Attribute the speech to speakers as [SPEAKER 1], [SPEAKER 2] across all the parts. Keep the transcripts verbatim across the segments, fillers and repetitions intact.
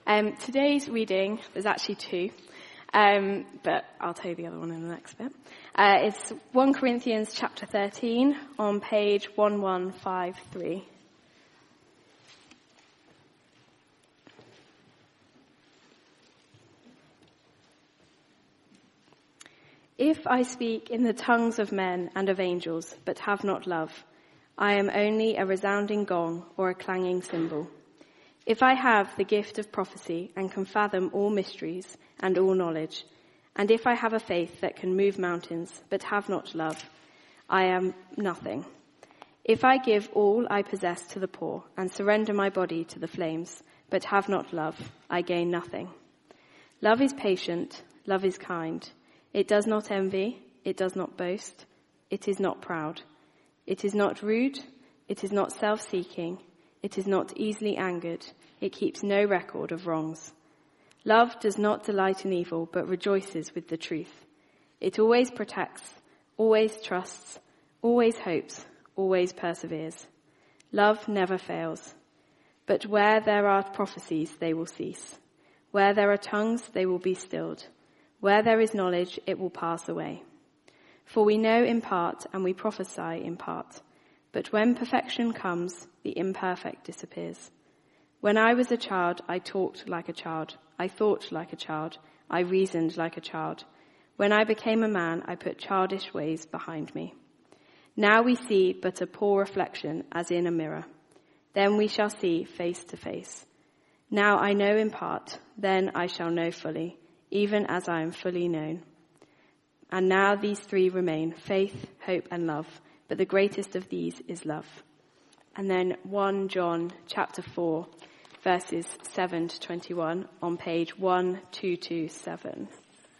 [SPEAKER 1] Um, today's reading, there's actually two, um, but I'll tell you the other one in the next bit. Uh, it's First Corinthians chapter thirteen on page one one five three. If I speak in the tongues of men and of angels, but have not love, I am only a resounding gong or a clanging cymbal. If I have the gift of prophecy and can fathom all mysteries and all knowledge, and if I have a faith that can move mountains, but have not love, I am nothing. If I give all I possess to the poor and surrender my body to the flames, but have not love, I gain nothing. Love is patient, love is kind. It does not envy, it does not boast, it is not proud. It is not rude, it is not self-seeking, it is not easily angered, it keeps no record of wrongs. Love does not delight in evil, but rejoices with the truth. It always protects, always trusts, always hopes, always perseveres. Love never fails. But where there are prophecies, they will cease. Where there are tongues, they will be stilled. Where there is knowledge, it will pass away. For we know in part and we prophesy in part. But when perfection comes, the imperfect disappears. When I was a child, I talked like a child. I thought like a child. I reasoned like a child. When I became a man, I put childish ways behind me. Now we see but a poor reflection as in a mirror. Then we shall see face to face. Now I know in part, then I shall know fully, even as I am fully known. And now these three remain, faith, hope, and love. But the greatest of these is love. And then First John chapter four, verses seven to twenty-one on page one two two seven.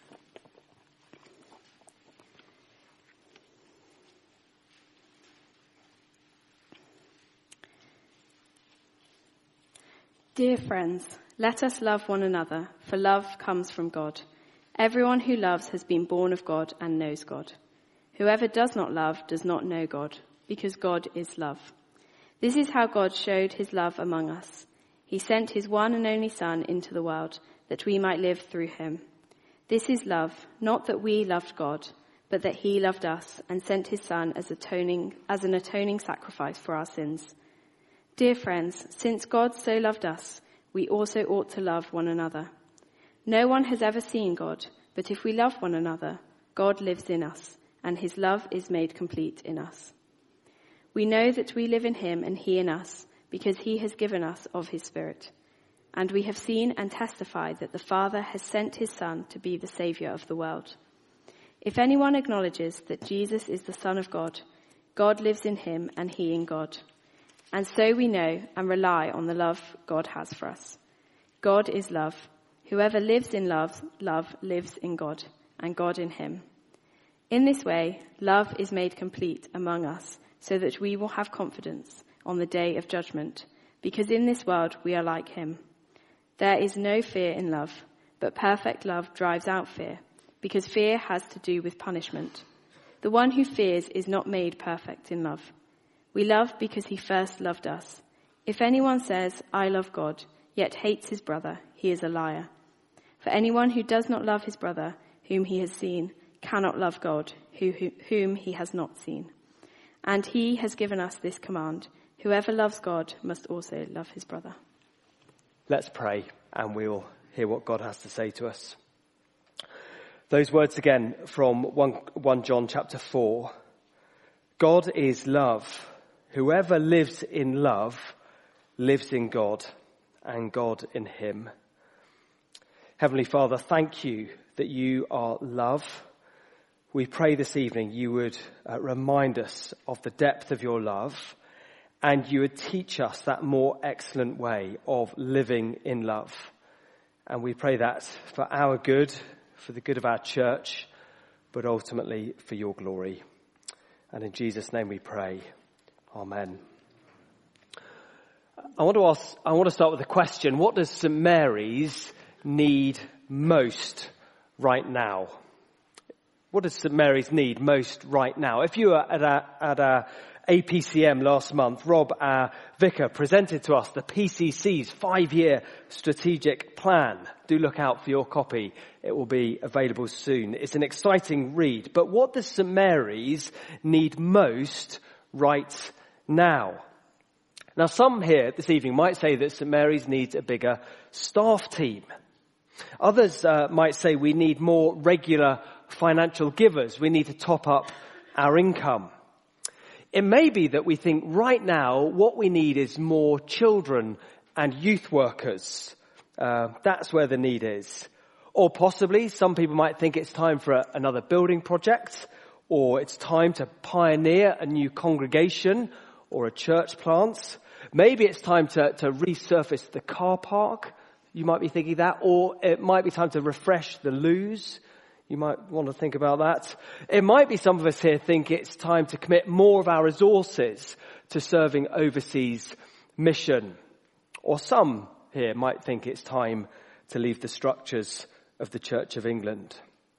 [SPEAKER 1] Dear friends, let us love one another, for love comes from God. Everyone who loves has been born of God and knows God. Whoever does not love does not know God, because God is love. This is how God showed his love among us. He sent his one and only Son into the world, that we might live through him. This is love, not that we loved God, but that he loved us and sent his Son as atoning, as an atoning sacrifice for our sins. Dear friends, since God so loved us, we also ought to love one another. No one has ever seen God, but if we love one another, God lives in us, and his love is made complete in us. We know that we live in him and he in us, because he has given us of his Spirit. And we have seen and testified that the Father has sent his Son to be the Saviour of the world. If anyone acknowledges that Jesus is the Son of God, God lives in him and he in God. And so we know and rely on the love God has for us. God is love. Whoever lives in love, love lives in God, and God in him. In this way, love is made complete among us, so that we will have confidence on the day of judgment, because in this world we are like him. There is no fear in love, but perfect love drives out fear, because fear has to do with punishment. The one who fears is not made perfect in love. We love because he first loved us. If anyone says, I love God, yet hates his brother, he is a liar. For anyone who does not love his brother, whom he has seen, cannot love God, who, who, whom he has not seen. And he has given us this command: whoever loves God must also love his brother.
[SPEAKER 2] Let's pray, and we'll hear what God has to say to us. Those words again from First John chapter four. God is love. Whoever lives in love lives in God, and God in him. Heavenly Father, thank you that you are love. We pray this evening you would uh, remind us of the depth of your love, and you would teach us that more excellent way of living in love. And we pray that for our good, for the good of our church, but ultimately for your glory. And in Jesus' name we pray. Amen. I want to ask, I want to start with a question. What does St Mary's need most right now? What does St Mary's need most right now? If you were at a, at a A P C M last month, Rob, our vicar, presented to us the P C C's five-year strategic plan. Do look out for your copy. It will be available soon. It's an exciting read. But what does St Mary's need most right now? Now, some here this evening might say that St Mary's needs a bigger staff team. Others uh, might say we need more regular financial givers. We need to top up our income. It may be that we think right now what we need is more children and youth workers. Uh, that's where the need is. Or possibly some people might think it's time for a, another building project, or it's time to pioneer a new congregation or a church plant. Maybe it's time to, to resurface the car park. You might be thinking that. Or it might be time to refresh the loos. You might want to think about that. It might be some of us here think it's time to commit more of our resources to serving overseas mission. Or some here might think it's time to leave the structures of the Church of England.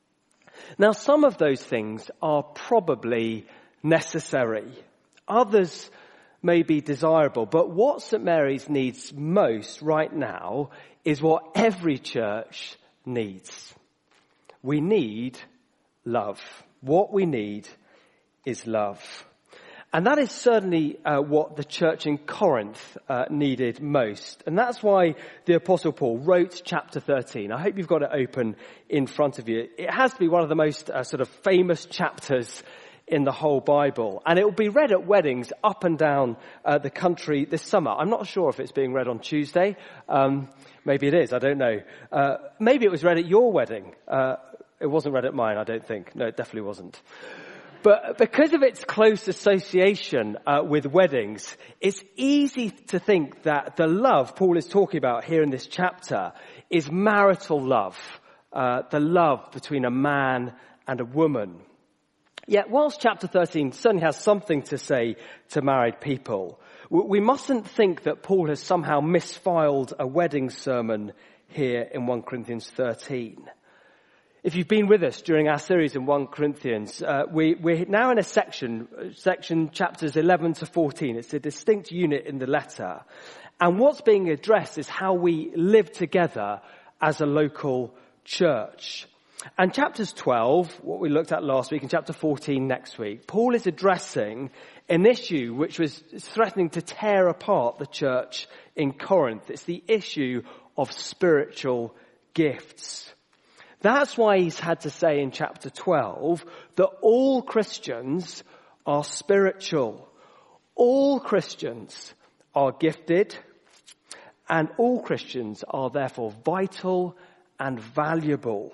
[SPEAKER 2] Now, some of those things are probably necessary. Others may be desirable. But what St Mary's needs most right now is what every church needs. We need love. What we need is love. And that is certainly uh, what the church in Corinth uh, needed most. And that's why the Apostle Paul wrote chapter thirteen. I hope you've got it open in front of you. It has to be one of the most uh, sort of famous chapters in the whole Bible. And it will be read at weddings up and down uh, the country this summer. I'm not sure if it's being read on Tuesday. Um, maybe it is, I don't know. Uh, maybe it was read at your wedding. Uh, it wasn't read at mine, I don't think. No, it definitely wasn't. But because of its close association uh, with weddings, it's easy to think that the love Paul is talking about here in this chapter is marital love, uh, the love between a man and a woman. Yet whilst chapter thirteen certainly has something to say to married people, we mustn't think that Paul has somehow misfiled a wedding sermon here in First Corinthians thirteen. If you've been with us during our series in First Corinthians, uh, we, we're now in a section, section chapters eleven to fourteen. It's a distinct unit in the letter. And what's being addressed is how we live together as a local church. And chapters twelve, what we looked at last week, and chapter fourteen next week, Paul is addressing an issue which was threatening to tear apart the church in Corinth. It's the issue of spiritual gifts. That's why he's had to say in chapter twelve that all Christians are spiritual. All Christians are gifted, and all Christians are therefore vital and valuable.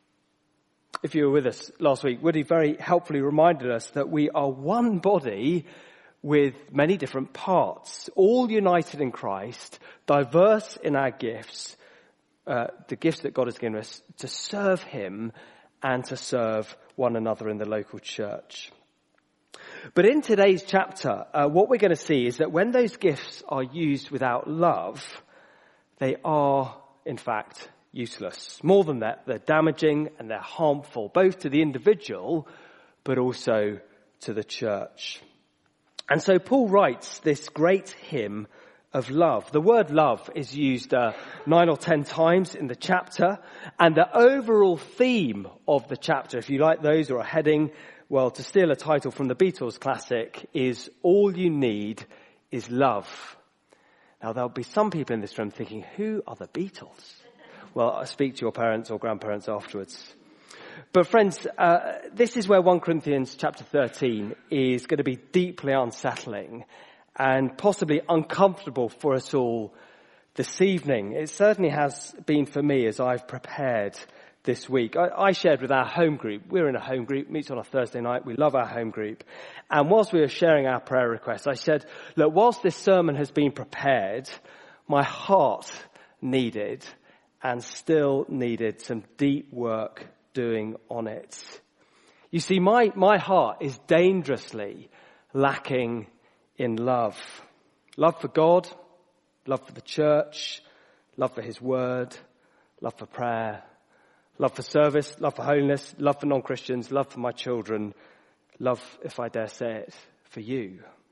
[SPEAKER 2] If you were with us last week, Woody very helpfully reminded us that we are one body with many different parts, all united in Christ, diverse in our gifts, uh, the gifts that God has given us to serve him and to serve one another in the local church. But in today's chapter, uh, what we're going to see is that when those gifts are used without love, they are, in fact, useless. More than that, they're damaging and they're harmful, both to the individual, but also to the church. And so Paul writes this great hymn of love. The word love is used uh, nine or ten times in the chapter, and the overall theme of the chapter, if you like those or a heading, well, to steal a title from the Beatles classic, is All You Need Is Love. Now, there'll be some people in this room thinking, who are the Beatles? Well, I'll speak to your parents or grandparents afterwards. But friends, uh, this is where First Corinthians chapter thirteen is going to be deeply unsettling and possibly uncomfortable for us all this evening. It certainly has been for me as I've prepared this week. I, I shared with our home group. We're in a home group, meets on a Thursday night. We love our home group. And whilst we were sharing our prayer requests, I said, look, whilst this sermon has been prepared, my heart needed and still needed some deep work doing on it. You see, my, my heart is dangerously lacking in love. Love for God, love for the church, love for his word, love for prayer, love for service, love for holiness, love for non-Christians, love for my children, love, if I dare say it, for you.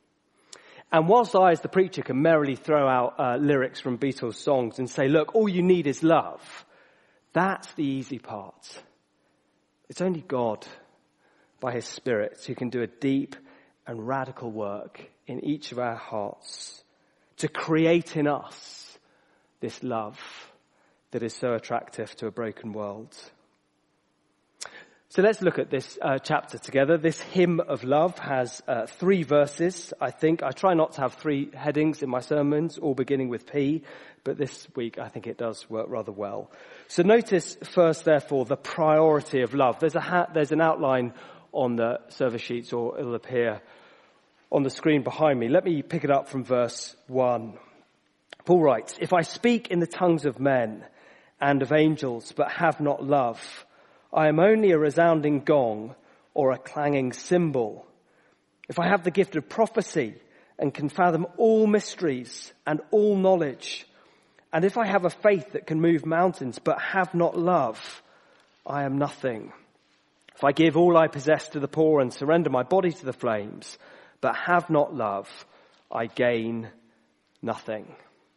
[SPEAKER 2] And whilst I, as the preacher, can merrily throw out uh, lyrics from Beatles songs and say, look, all you need is love, that's the easy part. It's only God, by his Spirit, who can do a deep and radical work in each of our hearts to create in us this love that is so attractive to a broken world. So let's look at this uh, chapter together. This hymn of love has uh, three verses, I think. I try not to have three headings in my sermons, all beginning with P, but this week I think it does work rather well. So notice first, therefore, the priority of love. There's a ha- there's an outline on the service sheets, or it'll appear on the screen behind me. Let me pick it up from verse one. Paul writes, "If I speak in the tongues of men and of angels, but have not love, I am only a resounding gong or a clanging cymbal. If I have the gift of prophecy and can fathom all mysteries and all knowledge, and if I have a faith that can move mountains but have not love, I am nothing. If I give all I possess to the poor and surrender my body to the flames, but have not love, I gain nothing."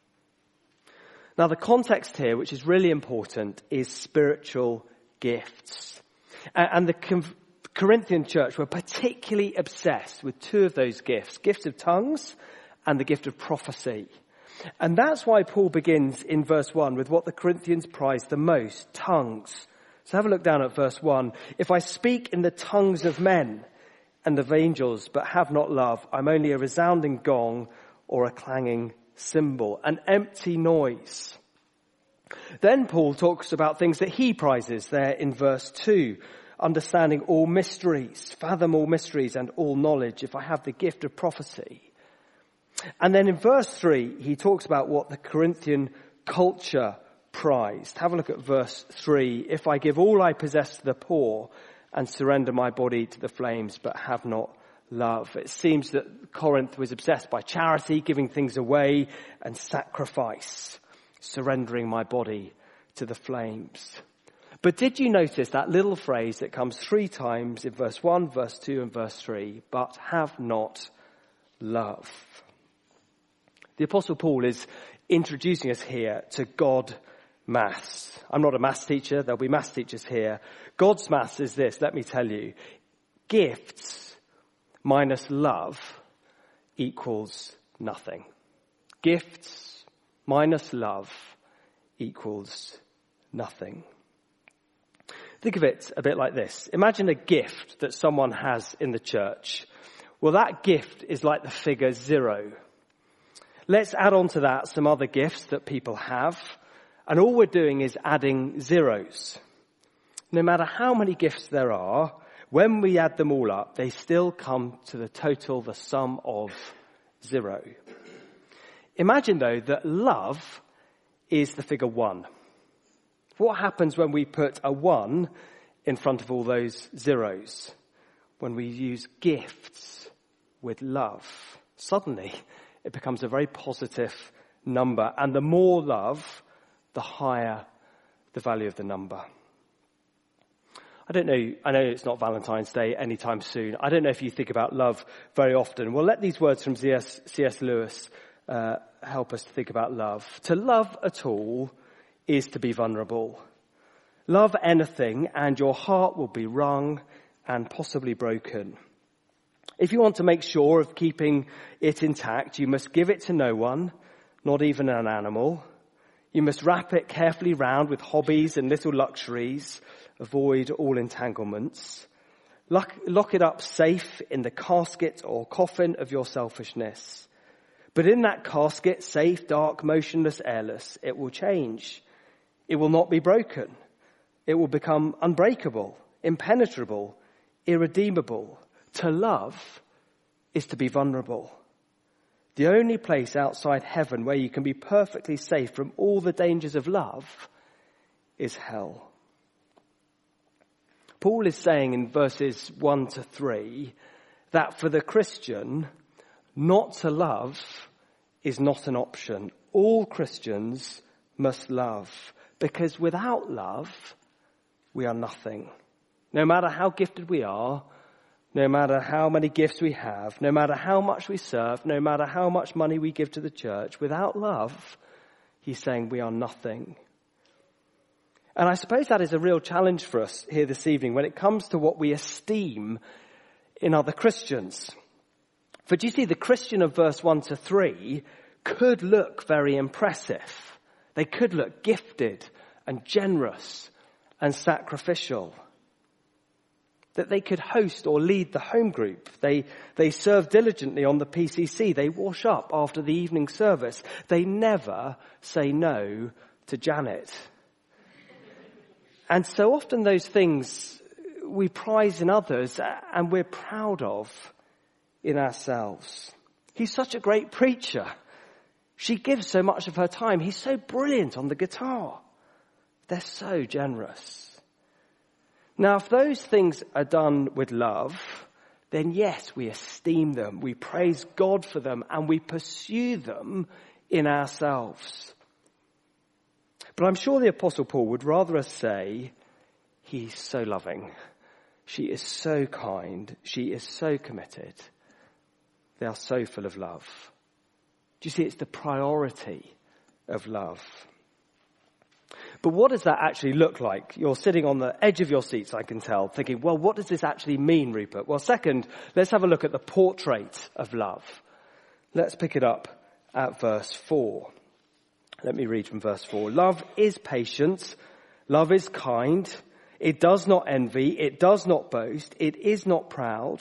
[SPEAKER 2] Now the context here, which is really important, is spiritual gifts. And the Corinthian church were particularly obsessed with two of those gifts, gift of tongues and the gift of prophecy. And that's why Paul begins in verse one with what the Corinthians prized the most, tongues. So have a look down at verse one. "If I speak in the tongues of men and of angels, but have not love, I'm only a resounding gong or a clanging cymbal," an empty noise. Then Paul talks about things that he prizes there in verse two. Understanding all mysteries, fathom all mysteries and all knowledge, if I have the gift of prophecy. And then in verse three, he talks about what the Corinthian culture prized. Have a look at verse three. "If I give all I possess to the poor and surrender my body to the flames, but have not love." It seems that Corinth was obsessed by charity, giving things away, and sacrifice, surrendering my body to the flames. But did you notice that little phrase that comes three times in verse one, verse two, and verse three, "but have not love"? The Apostle Paul is introducing us here to God maths. I'm not a maths teacher. There'll be maths teachers here. God's maths is this, let me tell you. Gifts minus love equals nothing. Gifts minus love equals nothing. Think of it a bit like this. Imagine a gift that someone has in the church. Well, that gift is like the figure zero. Let's add on to that some other gifts that people have. And all we're doing is adding zeros. No matter how many gifts there are, when we add them all up, they still come to the total, the sum of zero. Imagine, though, that love is the figure one. What happens when we put a one in front of all those zeros? When we use gifts with love, suddenly it becomes a very positive number. And the more love, the higher the value of the number. I don't know, I know it's not Valentine's Day anytime soon. I don't know if you think about love very often. Well, let these words from C S Lewis uh, help us to think about love. To love at all is to be vulnerable. Love anything and your heart will be wrung and possibly broken. If you want to make sure of keeping it intact, you must give it to no one, not even an animal. You must wrap it carefully round with hobbies and little luxuries. Avoid all entanglements. Lock, lock it up safe in the casket or coffin of your selfishness. But in that casket, safe, dark, motionless, airless, it will change. It will not be broken. It will become unbreakable, impenetrable, irredeemable. To love is to be vulnerable. The only place outside heaven where you can be perfectly safe from all the dangers of love is hell. Paul is saying in verses one to three that for the Christian, not to love is not an option. All Christians must love, because without love, we are nothing. No matter how gifted we are, no matter how many gifts we have, no matter how much we serve, no matter how much money we give to the church, without love, he's saying we are nothing. And I suppose that is a real challenge for us here this evening when it comes to what we esteem in other Christians. For do you see, the Christian of verse one to three could look very impressive. They could look gifted and generous and sacrificial. That they could host or lead the home group. They, they serve diligently on the P C C. They wash up after the evening service. They never say no to Janet. And so often those things we prize in others and we're proud of in ourselves. He's such a great preacher. She gives so much of her time. He's so brilliant on the guitar. They're so generous. Now, if those things are done with love, then yes, we esteem them, we praise God for them, and we pursue them in ourselves. But I'm sure the Apostle Paul would rather us say, he's so loving, she is so kind, she is so committed, they are so full of love. Do you see, it's the priority of love. But what does that actually look like? You're sitting on the edge of your seats, I can tell, thinking, well, what does this actually mean, Rupert? Well, second, let's have a look at the portrait of love. Let's pick it up at verse four. Let me read from verse four. Love is patient. Love is kind. It does not envy. It does not boast. It is not proud.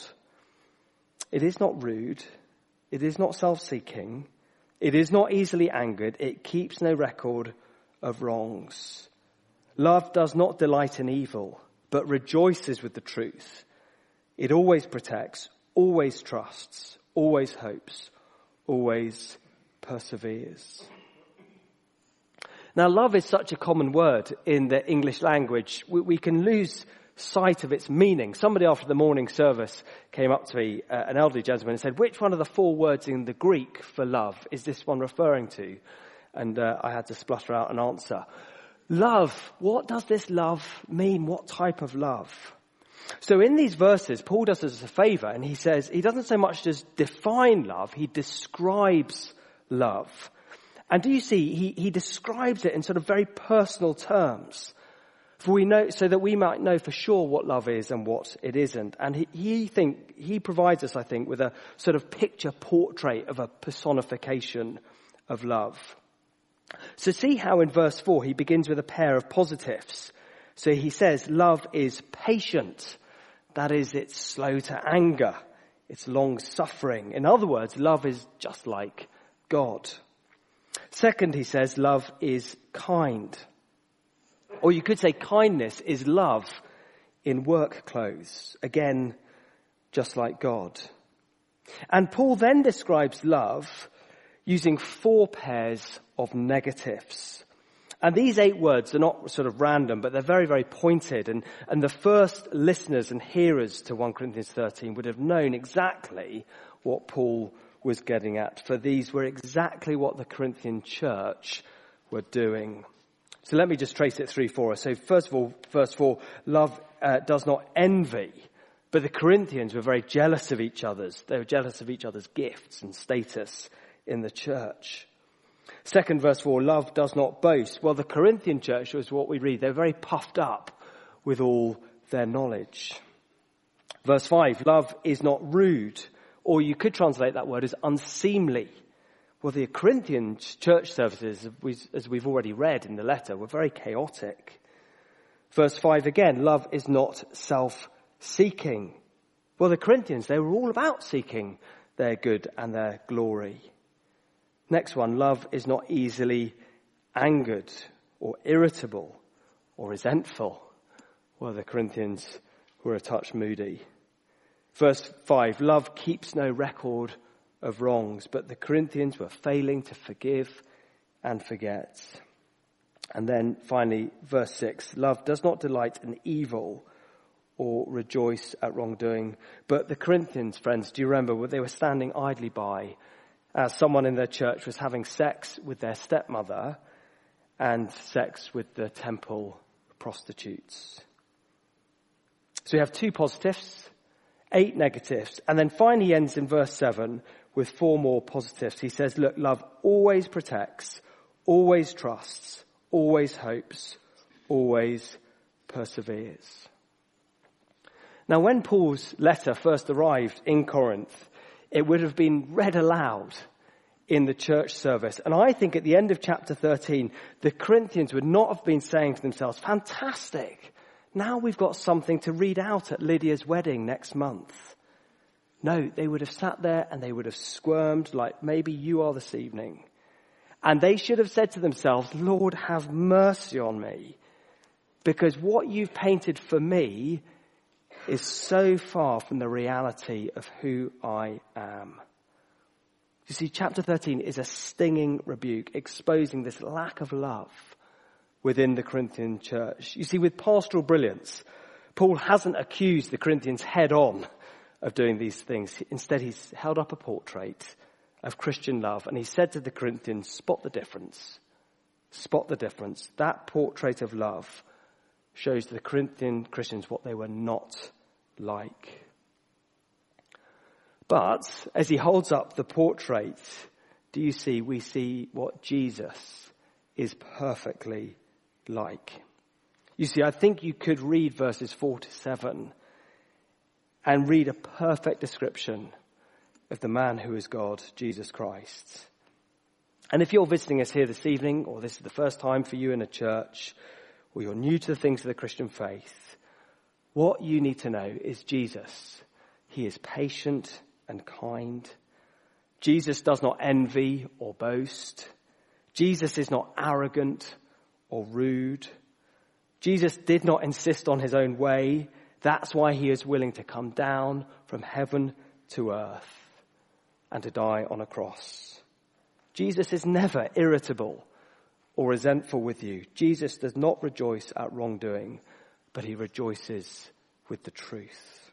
[SPEAKER 2] It is not rude. It is not self-seeking. It is not easily angered. It keeps no record of wrongs. Love does not delight in evil, but rejoices with the truth. It always protects, always trusts, always hopes, always perseveres. Now, love is such a common word in the English language. We, we can lose sight of its meaning. Somebody after the morning service came up to me, uh, an elderly gentleman, and said, which one of the four words in the Greek for love is this one referring to? And uh, I had to splutter out an answer. Love. What does this love mean? What type of love? So in these verses, Paul does us a favor, and he says, he doesn't so much just define love, he describes love. And do you see, he, he describes it in sort of very personal terms. For we know, so that we might know for sure what love is and what it isn't. And he, he think, he provides us, I think, with a sort of picture portrait of a personification of love. So see how in verse four he begins with a pair of positives. So he says love is patient. That is, it's slow to anger. It's long suffering. In other words, love is just like God. Second, he says love is kind. Or you could say kindness is love in work clothes. Again, just like God. And Paul then describes love using four pairs of negatives. And these eight words are not sort of random, but they're very, very pointed. And, and the first listeners and hearers to First Corinthians thirteen would have known exactly what Paul was getting at. For these were exactly what the Corinthian church were doing. So let me just trace it through for us. So first of all, verse four, love uh, does not envy. But the Corinthians were very jealous of each other's. They were jealous of each other's gifts and status in the church. Second, verse four, love does not boast. Well, the Corinthian church was what we read. They're very puffed up with all their knowledge. Verse five, love is not rude. Or you could translate that word as unseemly. Well, the Corinthian church services, as we've already read in the letter, were very chaotic. Verse five again, love is not self-seeking. Well, the Corinthians, they were all about seeking their good and their glory. Next one, love is not easily angered or irritable or resentful. Well, the Corinthians were a touch moody. Verse five, love keeps no record of wrongs, but the Corinthians were failing to forgive and forget. And then finally, verse six, love does not delight in evil or rejoice at wrongdoing. But the Corinthians, friends, do you remember what they were standing idly by as someone in their church was having sex with their stepmother and sex with the temple prostitutes? So we have two positives, Eight negatives. And then finally he ends in verse seven with four more positives. He says, look, love always protects, always trusts, always hopes, always perseveres. Now, when Paul's letter first arrived in Corinth, it would have been read aloud in the church service. And I think at the end of chapter thirteen, the Corinthians would not have been saying to themselves, fantastic, now we've got something to read out at Lydia's wedding next month. No, they would have sat there and they would have squirmed like maybe you are this evening. And they should have said to themselves, Lord, have mercy on me, because what you've painted for me is so far from the reality of who I am. You see, chapter thirteen is a stinging rebuke, exposing this lack of love within the Corinthian church. You see, with pastoral brilliance, Paul hasn't accused the Corinthians head on of doing these things. Instead, he's held up a portrait of Christian love, and he said to the Corinthians, spot the difference. Spot the difference. That portrait of love shows the Corinthian Christians what they were not like. But as he holds up the portrait, do you see, we see what Jesus is perfectly like. You see, I think you could read verses four to seven and read a perfect description of the man who is God, Jesus Christ. And if you're visiting us here this evening, or this is the first time for you in a church, or you're new to the things of the Christian faith, what you need to know is Jesus. He is patient and kind. Jesus does not envy or boast. Jesus is not arrogant or rude. Jesus did not insist on his own way. That's why he is willing to come down from heaven to earth and to die on a cross. Jesus is never irritable or resentful with you. Jesus does not rejoice at wrongdoing, but he rejoices with the truth.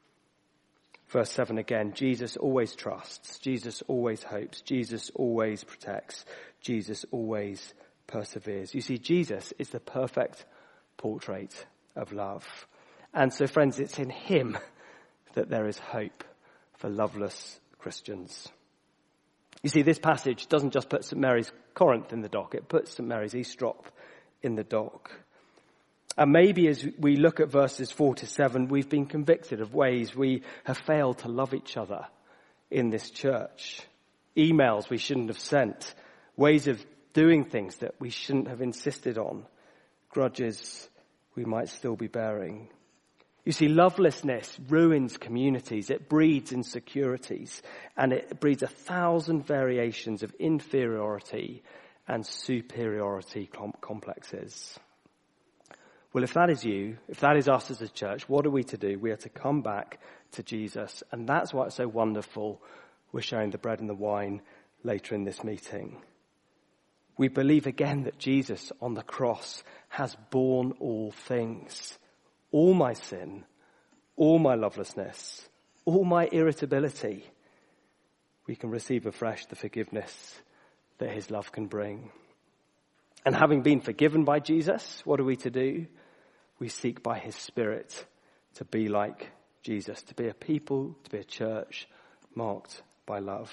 [SPEAKER 2] Verse seven again, Jesus always trusts, Jesus always hopes, Jesus always protects, Jesus always perseveres. You see, Jesus is the perfect portrait of love. And so, friends, it's in him that there is hope for loveless Christians. You see, this passage doesn't just put Saint Mary's Corinth in the dock, it puts Saint Mary's Eastrop in the dock. And maybe as we look at verses four to seven, we've been convicted of ways we have failed to love each other in this church. Emails we shouldn't have sent, ways of doing things that we shouldn't have insisted on, grudges we might still be bearing. You see, lovelessness ruins communities. It breeds insecurities, and it breeds a thousand variations of inferiority and superiority com- complexes. Well, if that is you, if that is us as a church, what are we to do? We are to come back to Jesus, and that's why it's so wonderful we're sharing the bread and the wine later in this meeting. We believe again that Jesus on the cross has borne all things. All my sin, all my lovelessness, all my irritability, we can receive afresh the forgiveness that his love can bring. And having been forgiven by Jesus, what are we to do? We seek by his Spirit to be like Jesus, to be a people, to be a church marked by love.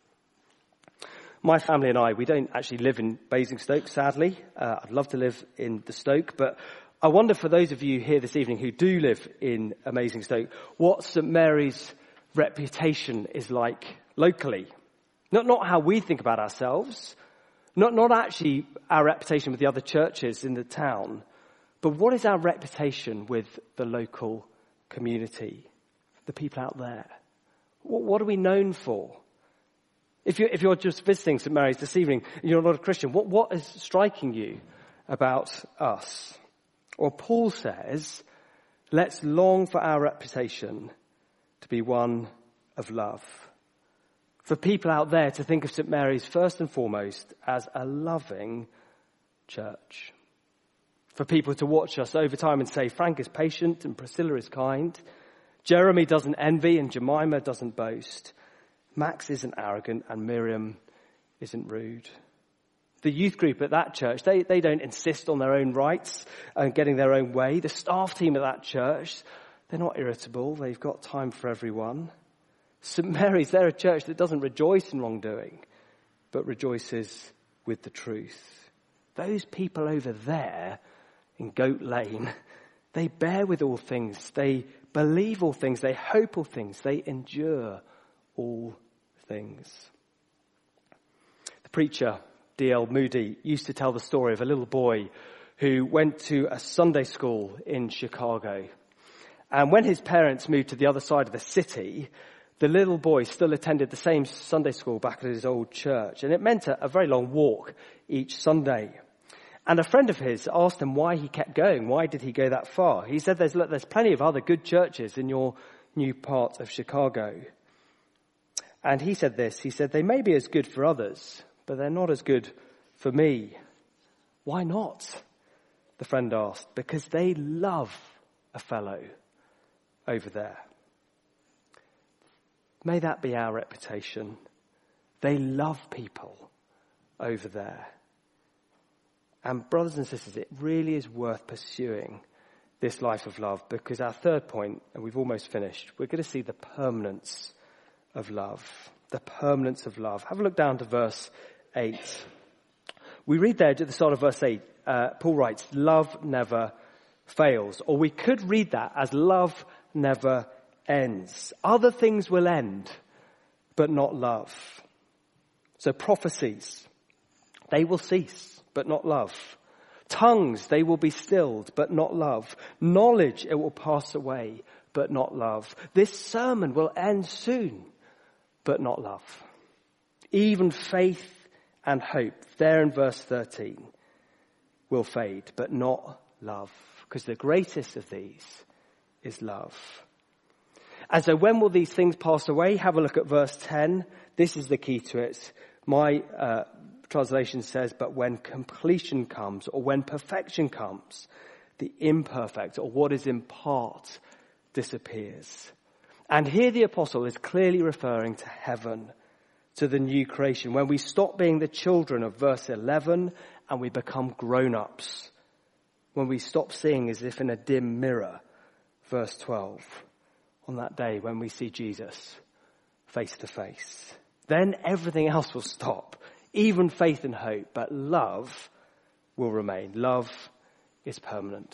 [SPEAKER 2] My family and I, we don't actually live in Basingstoke, sadly. Uh, I'd love to live in the Stoke, but I wonder, for those of you here this evening who do live in Basingstoke, what Saint Mary's reputation is like locally. Not not how we think about ourselves, not not actually our reputation with the other churches in the town, but what is our reputation with the local community, the people out there? What, what are we known for? If you're, if you're just visiting Saint Mary's this evening and you're not a Christian, what, what is striking you about us? Or Paul says, let's long for our reputation to be one of love. For people out there to think of Saint Mary's first and foremost as a loving church. For people to watch us over time and say, Frank is patient and Priscilla is kind. Jeremy doesn't envy and Jemima doesn't boast. Max isn't arrogant and Miriam isn't rude. The youth group at that church, they, they don't insist on their own rights and getting their own way. The staff team at that church, They're not irritable. They've got time for everyone. Saint Mary's, they're a church that doesn't rejoice in wrongdoing, but rejoices with the truth. Those people over there in Goat Lane, they bear with all things. They believe all things. They hope all things. They endure all things. The preacher, D L Moody, used to tell the story of a little boy who went to a Sunday school in Chicago. And when his parents moved to the other side of the city, the little boy still attended the same Sunday school back at his old church. And it meant a, a very long walk each Sunday. And a friend of his asked him why he kept going. Why did he go that far? He said, there's, look, there's plenty of other good churches in your new part of Chicago. And he said this, he said, they may be as good for others, but they're not as good for me. Why not? The friend asked. Because they love a fellow over there. May that be our reputation. They love people over there. And brothers and sisters, it really is worth pursuing this life of love, because our third point, and we've almost finished, we're going to see the permanence of love. The permanence of love. Have a look down to verse eight. We read there at the start of verse eight, uh, Paul writes, love never fails. Or we could read that as love never ends. Other things will end, but not love. So prophecies, they will cease, but not love. Tongues, they will be stilled, but not love. Knowledge, it will pass away, but not love. This sermon will end soon, but not love. Even faith and hope, there in verse thirteen, will fade, but not love. Because the greatest of these is love. And so when will these things pass away? Have a look at verse ten. This is the key to it. My uh, translation says, but when completion comes, or when perfection comes, the imperfect, or what is in part, disappears. And here the apostle is clearly referring to heaven, to the new creation, when we stop being the children of verse eleven and we become grown-ups. When we stop seeing as if in a dim mirror, verse twelve, on that day when we see Jesus face to face. Then everything else will stop, even faith and hope, but love will remain. Love is permanent.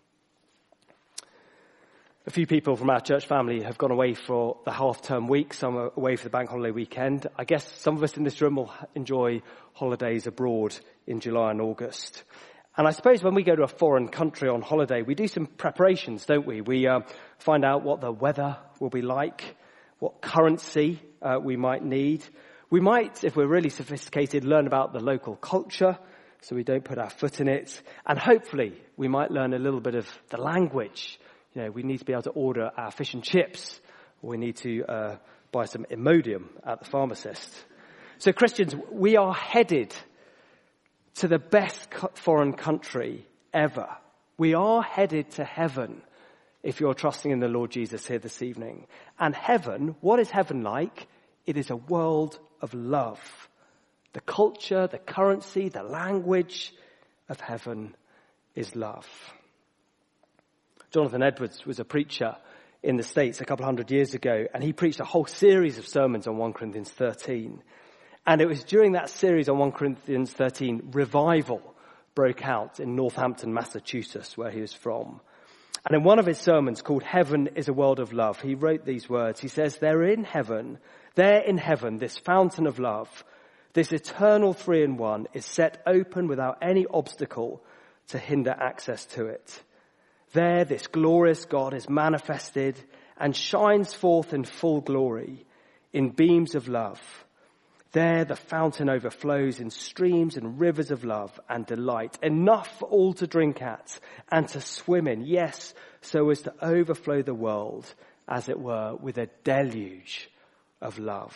[SPEAKER 2] A few people from our church family have gone away for the half-term week. Some are away for the bank holiday weekend. I guess some of us in this room will enjoy holidays abroad in July and August. And I suppose when we go to a foreign country on holiday, we do some preparations, don't we? We uh, find out what the weather will be like, what currency uh, we might need. We might, if we're really sophisticated, learn about the local culture so we don't put our foot in it. And hopefully we might learn a little bit of the language. You know, we need to be able to order our fish and chips, or we need to uh, buy some Imodium at the pharmacist. So Christians, we are headed to the best foreign country ever. We are headed to heaven if you're trusting in the Lord Jesus here this evening. And heaven, what is heaven like? It is a world of love. The culture, the currency, the language of heaven is love. Jonathan Edwards was a preacher in the States a couple hundred years ago, and he preached a whole series of sermons on First Corinthians thirteen. And it was during that series on First Corinthians thirteen, revival broke out in Northampton, Massachusetts, where he was from. And in one of his sermons called Heaven is a World of Love, he wrote these words. He says, "They're in heaven, there in heaven, this fountain of love, this eternal three in one is set open without any obstacle to hinder access to it. There, this glorious God is manifested and shines forth in full glory in beams of love. There, the fountain overflows in streams and rivers of love and delight, enough for all to drink at and to swim in, yes, so as to overflow the world, as it were, with a deluge of love."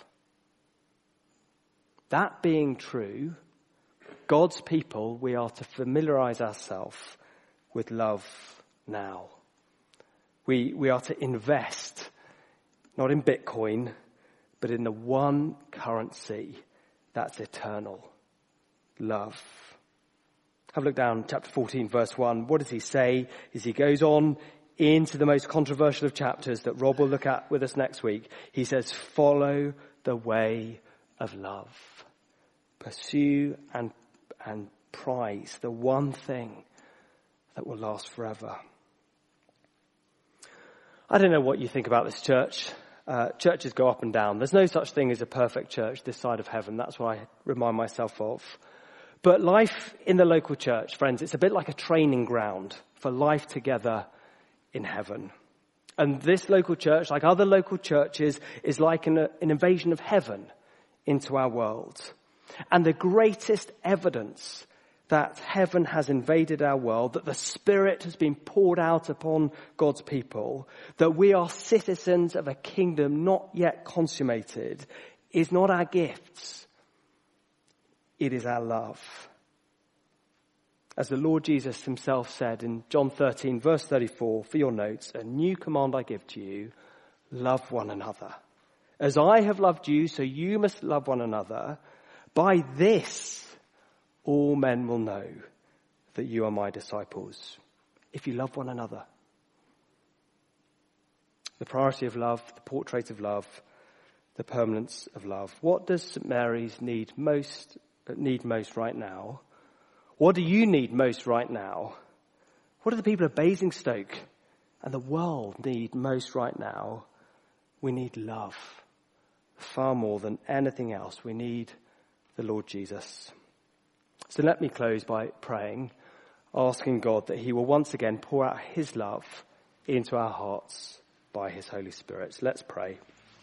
[SPEAKER 2] That being true, God's people, we are to familiarize ourselves with love now. We, we are to invest, not in Bitcoin, but in the one currency that's eternal, love. Have a look down, chapter fourteen, verse one. What does he say? As he goes on into the most controversial of chapters that Rob will look at with us next week, he says, follow the way of love. Pursue and, and prize the one thing that will last forever. I don't know what you think about this church. Uh, churches go up and down. There's no such thing as a perfect church this side of heaven. That's what I remind myself of. But life in the local church, friends, it's a bit like a training ground for life together in heaven. And this local church, like other local churches, is like an, an invasion of heaven into our world. And the greatest evidence that heaven has invaded our world, that the Spirit has been poured out upon God's people, that we are citizens of a kingdom not yet consummated, is not our gifts. It is our love. As the Lord Jesus himself said in John thirteen, verse thirty-four, for your notes, a new command I give to you, love one another. As I have loved you, so you must love one another. By this, all men will know that you are my disciples, if you love one another. The priority of love, the portrait of love, the permanence of love. What does Saint Mary's need most, need most right now? What do you need most right now? What do the people of Basingstoke and the world need most right now? We need love. Far more than anything else, we need the Lord Jesus. So let me close by praying, asking God that he will once again pour out his love into our hearts by his Holy Spirit. So let's pray.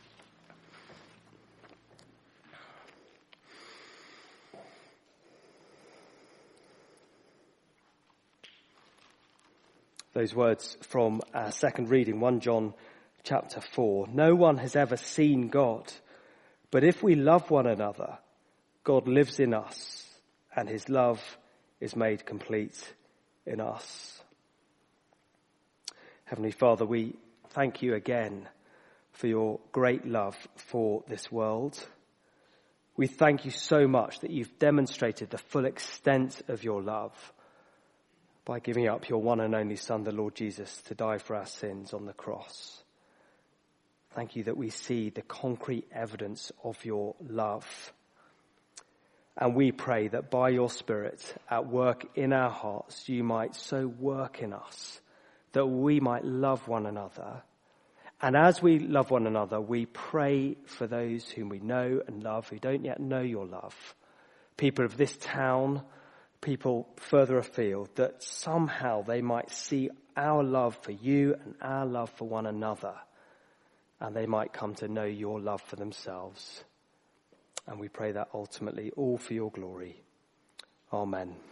[SPEAKER 2] Those words from our second reading, First John chapter four. No one has ever seen God, but if we love one another, God lives in us, and his love is made complete in us. Heavenly Father, we thank you again for your great love for this world. We thank you so much that you've demonstrated the full extent of your love by giving up your one and only Son, the Lord Jesus, to die for our sins on the cross. Thank you that we see the concrete evidence of your love. And we pray that by your Spirit at work in our hearts, you might so work in us that we might love one another. And as we love one another, we pray for those whom we know and love who don't yet know your love. People of this town, people further afield, that somehow they might see our love for you and our love for one another, and they might come to know your love for themselves. And we pray that ultimately all for your glory. Amen.